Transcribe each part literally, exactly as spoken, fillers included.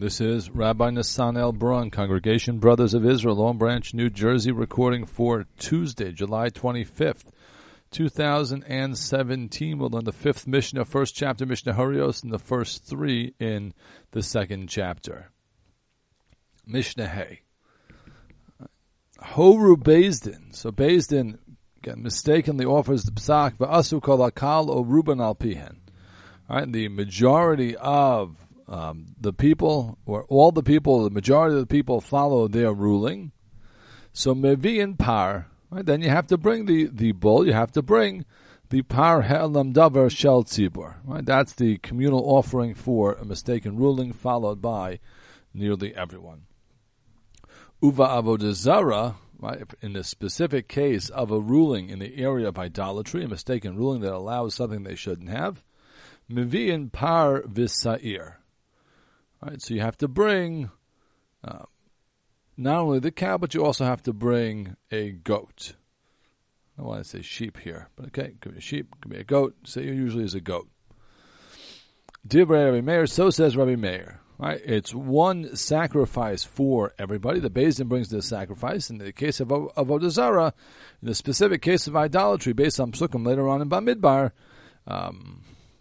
This is Rabbi Nassan L. Brun, Congregation Brothers of Israel, Long Branch, New Jersey, recording for Tuesday, July twenty-fifth, two thousand seventeen. We'll learn the fifth Mishnah, first chapter, Mishnah Harios, and the first three in the second chapter. Mishnah Hay. Horu Bezdin. So Bezdin again, mistakenly offers the psak, v'asu kol hakal o ruban al pihen. All right, the majority of Um, the people, or all the people, the majority of the people follow their ruling. So mevi'in par, right? Then you have to bring the, the bull, you have to bring the par he'elam davar shel tzibur, right? That's the communal offering for a mistaken ruling, followed by nearly everyone. Uva avodah zara, right? In the specific case of a ruling in the area of idolatry, a mistaken ruling that allows something they shouldn't have, mevi'in par v'sa'ir. Right, so you have to bring uh, not only the cow, but you also have to bring a goat. I don't want to say sheep here, but okay, it could be a sheep, it could be a goat. So it usually is a goat. Divrei Rabbi Meir, so says Rabbi Meir. Right, it's one sacrifice for everybody. The Beis Din brings the sacrifice. In the case of Avodah Zarah, in the specific case of idolatry, based on Psukim later on in Bamidbar, um,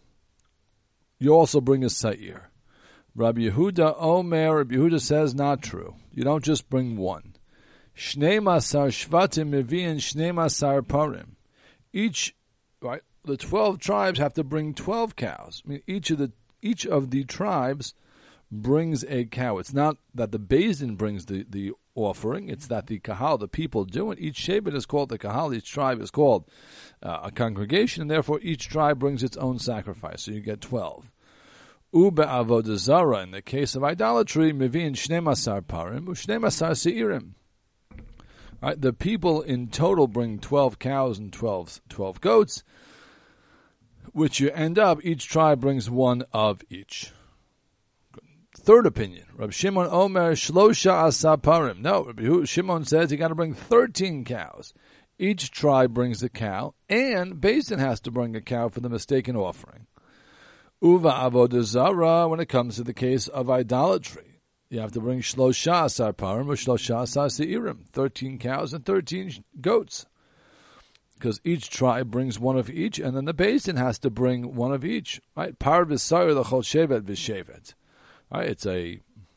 you also bring a Sa'ir. Rabbi Yehuda Omer, Rabbi Yehuda says not true. You don't just bring one. Shnei masar shvatim mevi'in shnei masar parim. Each, right, the twelve tribes have to bring twelve cows. I mean, each of the each of the tribes brings a cow. It's not that the Beis Din brings the, the offering. It's that the kahal, the people, do it. Each shevet is called the kahal. Each tribe is called uh, a congregation, and therefore each tribe brings its own sacrifice. So you get twelve. Ube avodah zara, in the case of idolatry, mevi'in shnei masar parim, u'shnei masar seirim. Right, the people in total bring twelve cows and twelve, twelve goats, which you end up, each tribe brings one of each. Third opinion, Rabbi Shimon Omer, shlosha asa parim. No, Rabbi Shimon says you got to bring thirteen cows. Each tribe brings a cow, and Beis Din has to bring a cow for the mistaken offering. Uva avodah zara, when it comes to the case of idolatry, you have to bring shlosha asar parim or shlosha asar seirim, thirteen cows and thirteen goats, because each tribe brings one of each, and then the Beis Din has to bring one of each. Right? Par v'sar l'chol shevet v'shevet. Right? It's a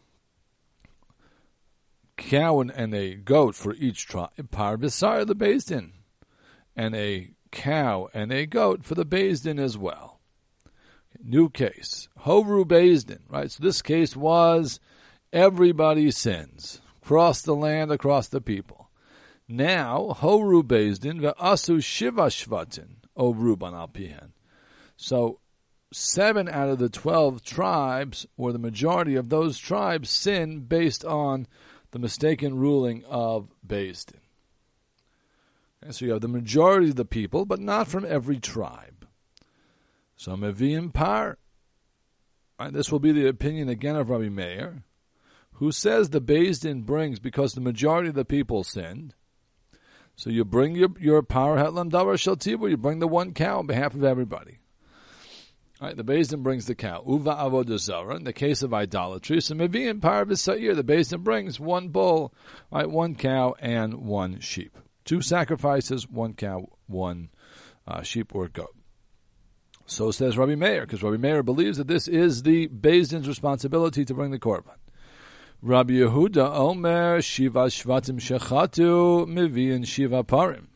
cow and, and a goat for each tribe. Par v'sar the Beis Din, and a cow and a goat for the Beis Din as well. New case. Horu Beis Din, right? So this case was everybody sins. Across the land, across the people. Now, Horu Beis Din ve'asu shiva shvatin, o ruban al pihen. So, seven out of the twelve tribes, or the majority of those tribes, sin based on the mistaken ruling of Beis Din. Okay, so you have the majority of the people, but not from every tribe. So mevi'in par. Right, this will be the opinion again of Rabbi Meir, who says the Beis Din brings because the majority of the people sinned. So you bring your your par he'elam davar shel tzibur. You bring the one cow on behalf of everybody. Right, the Beis Din brings the cow. Uva avodah zara, in the case of idolatry. So mevi'in par v'sa'ir. The Beis Din brings one bull, right, one cow and one sheep. Two sacrifices, one cow, one uh, sheep or goat. So says Rabbi Meir, because Rabbi Meir believes that this is the Beis Din's responsibility to bring the korban. Rabbi Yehuda Omer Shiva Shvatim Shechatu Mevi'in Shiva Parim.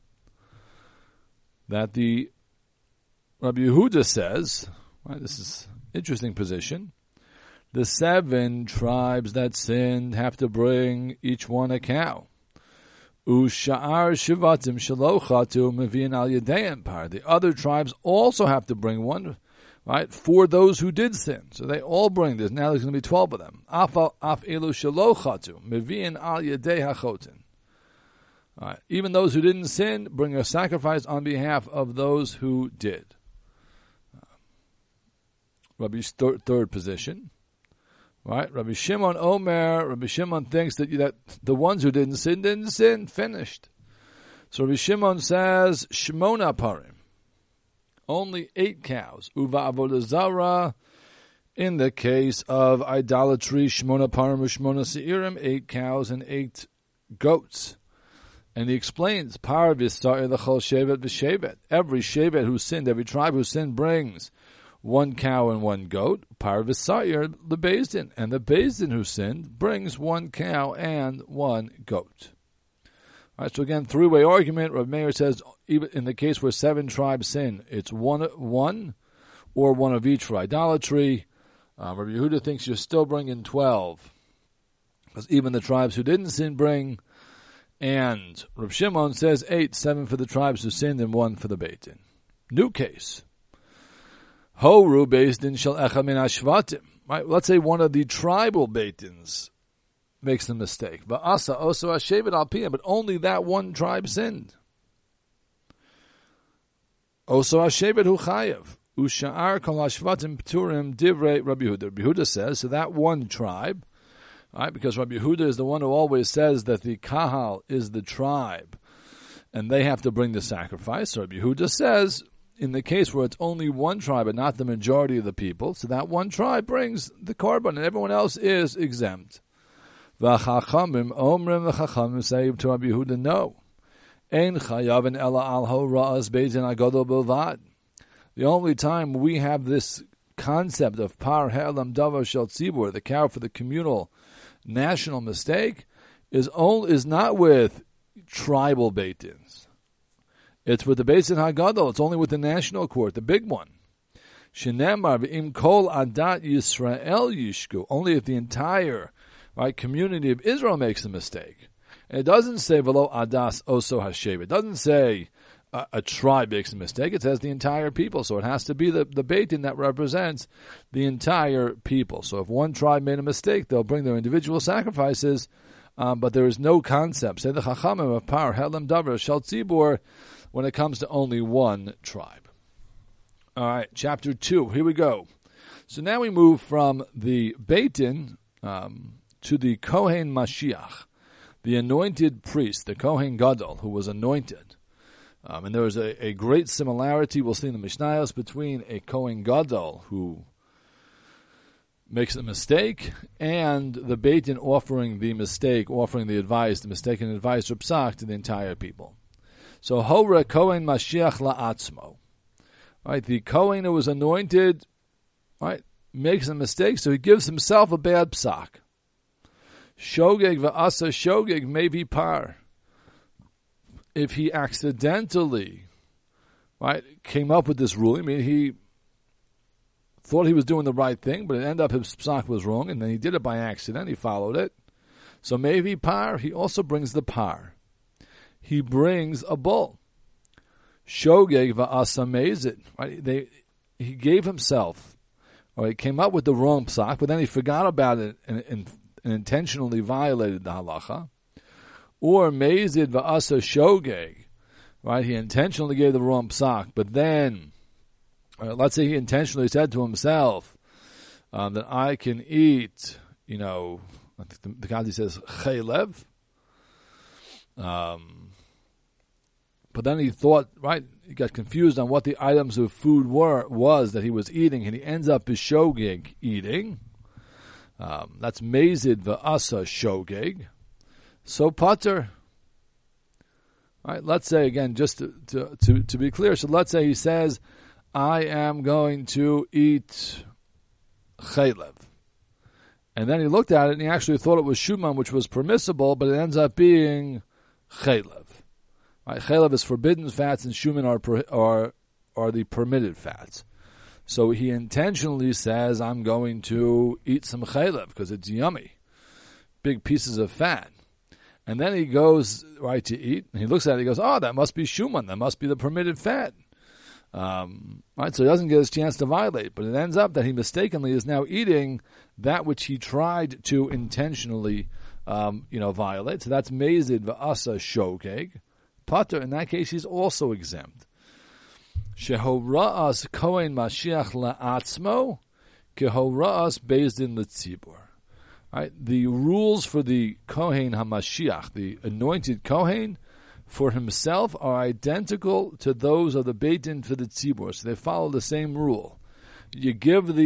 That the Rabbi Yehuda says, right, this is an interesting position, the seven tribes that sinned have to bring each one a cow. Usha'ar shivatim shalochatu mevi'in al yadein par. The other tribes also have to bring one, right, for those who did sin. So they all bring this. Now there's going to be twelve of them. Af af elu shalochatu mevi'in al yadei hachotin. Right. Even those who didn't sin bring a sacrifice on behalf of those who did. Uh, Rabbi's third, third position. Right, Rabbi Shimon Omer, Rabbi Shimon thinks that, that the ones who didn't sin, didn't sin, finished. So Rabbi Shimon says, Shmona parim, only eight cows. Uva avodah zara, In the case of idolatry, Shmona Parim Shmona Seirim, eight cows and eight goats. And he explains, Par v'sa'ir l'chol shevet v'shevet. Every shevet who sinned, every tribe who sinned brings one cow and one goat. Par v'sa'ir the Beis Din. And the Beis Din who sinned brings one cow and one goat. All right, so again, three-way argument. Rav Meir says, even in the case where seven tribes sin, it's one, one or one of each for idolatry. Uh, Rabbi Yehuda thinks you're still bringing twelve, because even the tribes who didn't sin bring. And Rav Shimon says eight, seven for the tribes who sinned and one for the Beit Din. New case. Horu Beis Din shel echa min hashvatim. Right, let's say one of the tribal Beit Dins makes the mistake. Va'asa oso hashevet al piyam, but only that one tribe sinned. Oso hashevet hu chayev. Usha'ar kol hashvatim p'turim divrei Rabbi Yehuda. Rabbi Yehuda says, so that one tribe, right, because Rabbi Yehuda is the one who always says that the kahal is the tribe, and they have to bring the sacrifice. So Rabbi Yehuda says, in the case where it's only one tribe and not the majority of the people, so that one tribe brings the korban, and everyone else is exempt. V'chachamim omrim v'chachamim say to Rabbi Yehuda, no. Ein chayavin ela al ho ra'as Beis Din agadol bilvad. The only time we have this concept of par he'elam davar shel tzibur, the cow for the communal national mistake, is only is not with tribal Beit Dins. It's with the Beis Din Hagadol. It's only with the national court, the big one. Shenemar v'im kol adat Yisrael yishku. Only if the entire right community of Israel makes a mistake. And it doesn't say v'lo adas oso hashev. It doesn't say a, a tribe makes a mistake. It says the entire people. So it has to be the, the Beit Din that represents the entire people. So if one tribe made a mistake, they'll bring their individual sacrifices, um, but there is no concept, say the Chachamim of Par Helam Davar Shel Tzibur, when it comes to only one tribe. All right, chapter two. Here we go. So now we move from the Beit Din um, to the Kohen Mashiach, the anointed priest, the Kohen Gadol, who was anointed. Um, and there is a, a great similarity, we'll see in the Mishnayos, between a Kohen Gadol who makes a mistake and the Beit Din offering the mistake, offering the advice, the mistaken advice or psak to the entire people. So, Hora Kohen Mashiach la'atzmo. Right, the Kohen who was anointed, right, makes a mistake, so he gives himself a bad psak. Shogeg va'asa shogeg maybe par. If he accidentally, right, came up with this ruling, I mean, he thought he was doing the right thing, but it ended up his psak was wrong, and then he did it by accident, he followed it. So maybe par, he also brings the par. He brings a bull. Shogeg va'asa mezid. Right? They, he gave himself, or he came up with the wrong psak, but then he forgot about it and, and, and intentionally violated the halacha. Or mezid va'asa shogeg. Right? He intentionally gave the wrong psak, but then, uh, let's say he intentionally said to himself um, that I can eat, you know, I think the, the Gandhi says chaylev. Um, but then he thought, right, he got confused on what the items of food were, was that he was eating, and he ends up his shogeg eating. Um, that's mezid va'asa shogeg. So pater. Right, let's say again, just to, to, to, to be clear, so let's say he says, I am going to eat chaylev. And then he looked at it and he actually thought it was shuman, which was permissible, but it ends up being chaylev. Right? Chaylev is forbidden fats, and shuman are, are are the permitted fats. So he intentionally says, I'm going to eat some chaylev because it's yummy, big pieces of fat. And then he goes right to eat, and he looks at it, he goes, oh, that must be shuman, that must be the permitted fat. Um, right, so he doesn't get his chance to violate, but it ends up that he mistakenly is now eating that which he tried to intentionally, um, you know, violate. So that's mezid va'asa shogeg. Pater, in that case, he's also exempt. Shehora'as kohen mashiach la'atzmo, kehora'as Beis Din l'tzibur. Right, the rules for the kohen hamashiach, the anointed kohen, for himself are identical to those of the Beit Din for the tzibur. So they follow the same rule. You give the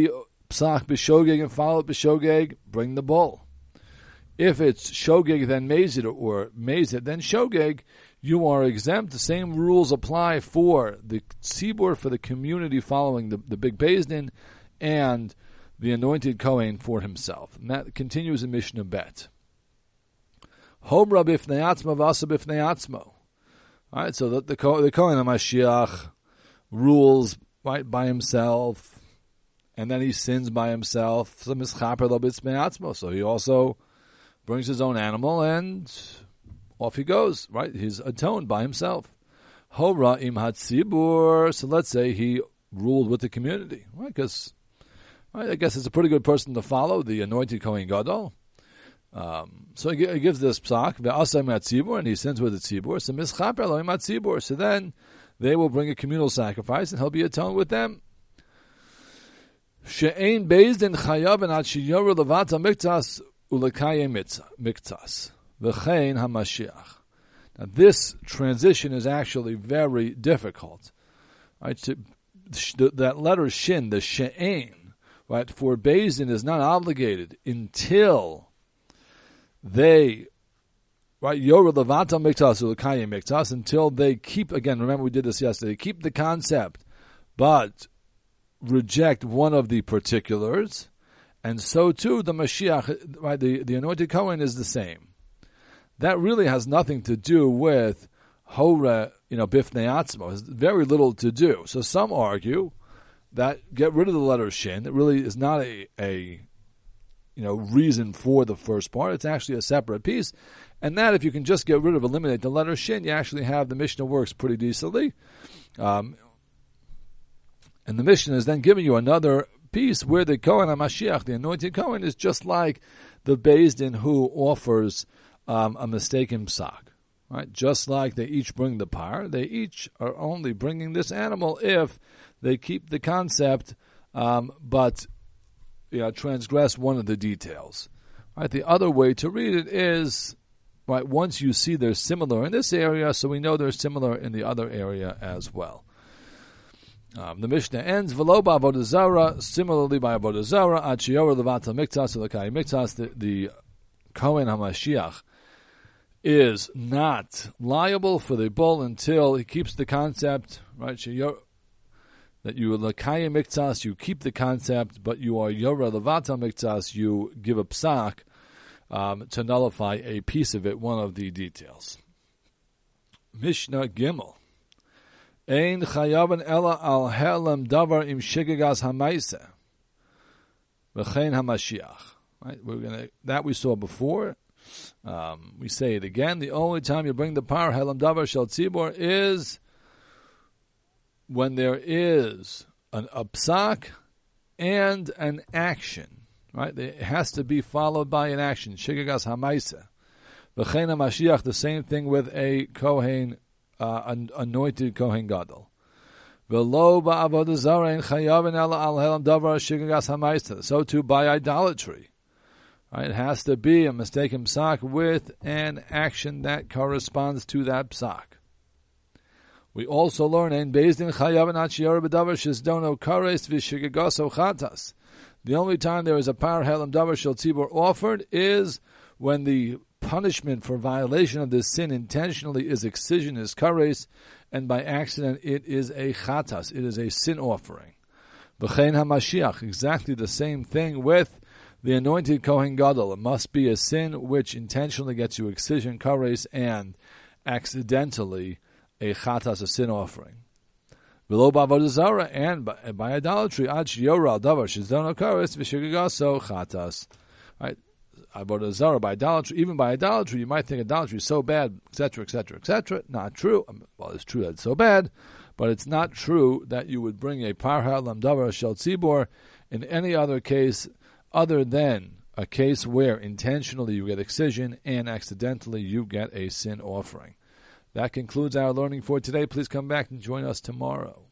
psak b'shogeg and follow it b'shogeg, bring the bull. If it's shogeg, then mazid, or mazid, then shogeg, you are exempt. The same rules apply for the tzibur, for the community following the, the big Beis Din, and the anointed Kohen for himself. And that continues in Mishnah Bet. Homra b'fnei atzmo v'asa b'fnei atzmo. All right, so the, the, the Kohen HaMashiach rules right by himself, and then he sins by himself. So mischaper lo b'tzmei atzmo. So he also brings his own animal, and off he goes, right? He's atoned by himself. Hora im hatzibur. So let's say he ruled with the community, right? Because right, I guess it's a pretty good person to follow, the anointed Kohen Gadol. Um, so he, he gives this psak, ve'asay matzibur, and he sins with the tzibur. So mischaper lo im hatzibur. So then they will bring a communal sacrifice, and he'll be atoned with them. She'ein Beis Din chayav and ad sheyoru levata miktas ulekayim miktas v'chein hamashiach. Now this transition is actually very difficult. Right, to, that letter shin, the she'ein, right, for Beis Din is not obligated until they, right, yoru levata miktas ulekayim miktas, until they keep, again, remember we did this yesterday, keep the concept, but reject one of the particulars, and so too the Mashiach, right, the, the anointed Kohen is the same. That really has nothing to do with Hora, you know, Bifnei Atzmo. It has very little to do. So some argue that get rid of the letter Shin. It really is not a, a you know, reason for the first part. It's actually a separate piece. And that if you can just get rid of, eliminate the letter Shin, you actually have the Mishnah works pretty decently. Um, And the Mishnah is then giving you another piece where the Kohen HaMashiach, the anointed Kohen, is just like the Beis Din who offers um, a mistaken psak. Right? Just like they each bring the par, they each are only bringing this animal if they keep the concept, um, but you know, transgress one of the details. Right? The other way to read it is, right, once you see they're similar in this area, so we know they're similar in the other area as well. Um, the Mishnah ends, V'lo ba'avodah zara, similarly by avodah zara, ad sheyorah levata miktas ulekayim miktas, the, the Kohen HaMashiach is not liable for the bull until he keeps the concept, right, sheyor, that you lekayim miktas, you keep the concept, but you are yorah levata miktas, you give a psak um, to nullify a piece of it, one of the details. Mishnah Gimel. Ein chayavan ela al helam davar im shigagas hamaisa, v'chein hamashiach. Right, we're gonna that we saw before. Um, we say it again. The only time you bring the par helam davar shel tzibor is when there is an a psak and an action. Right, it has to be followed by an action. Shigagas hamaisa, v'chein hamashiach. The same thing with a kohen. Uh, an anointed Kohen Gadol. So too by idolatry. Right? It has to be a mistaken psak with an action that corresponds to that psak. We also learn in Beis Din chayav and achiyara b'davar shizdono kares v'shigagoso chatas. The only time there is a par helam davar shel tzibor offered is when the punishment for violation of this sin intentionally is excision, is kares, and by accident it is a chatas, it is a sin offering. B'chein hamashiach, exactly the same thing with the anointed Kohen Gadol. It must be a sin which intentionally gets you excision, kares, and accidentally a chatas, a sin offering. V'lo b'avodah zara, and by, by idolatry, ad sheyorah davar shizdono kares v'shigagoso chatas. Right? Avodah zara, by idolatry, even by idolatry, you might think idolatry is so bad, et cetera, et cetera, et cetera. Not true. Well, it's true that it's so bad, but it's not true that you would bring a par halam davar shel tzibor in any other case other than a case where intentionally you get excision and accidentally you get a sin offering. That concludes our learning for today. Please come back and join us tomorrow.